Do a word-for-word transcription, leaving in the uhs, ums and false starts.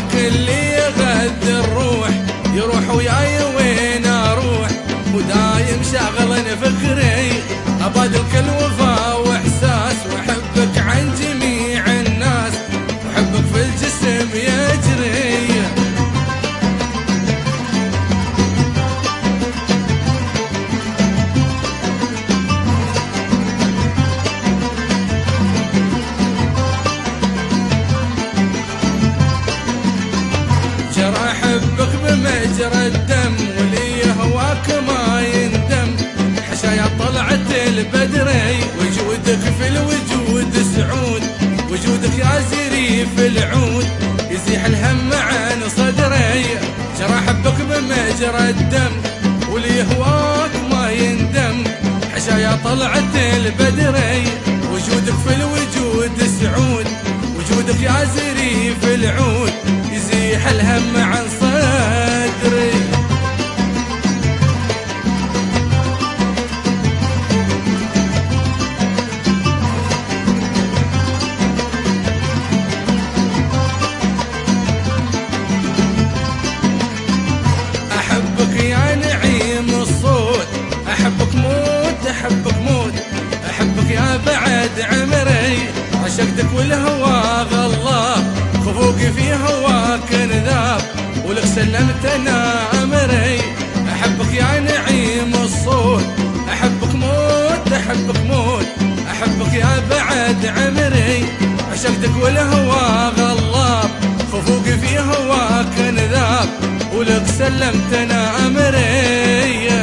هواك اللي يغذي الروح، يروح وياي وين اروح، ودايم شاغل فكري، ابادل كل وفا واحساس، واحبك عن جميع الناس، وحبك في الجسم يجري. جرى حبك بمجرى الدم، واللي هواك ما يندم، حشايا طلعت البدري، وجودك في الوجود سعود، وجودك يا زريف العود، يزيح الهم عن صدري. جرى حبك بمجرى الدم، واللي هواك ما يندم، حشايا طلعت البدري، وجودك في الوجود سعود، وجودك يا زريف العود، يزيح الهم عن صدري. أحبك يا نعيم الصوت، أحبك موت أحبك موت، أحبك يا بعد عمري، عشقتك والهوى غلاب، خفوقي في هواك انذاب، ولك سلمت انا امري. احبك يا نعيم الصوت، احبك موت احبك موت، احبك يا بعد عمري، عشقتك والهوى غلاب، خفوقي في هواك انذاب، ولك سلمت انا امري.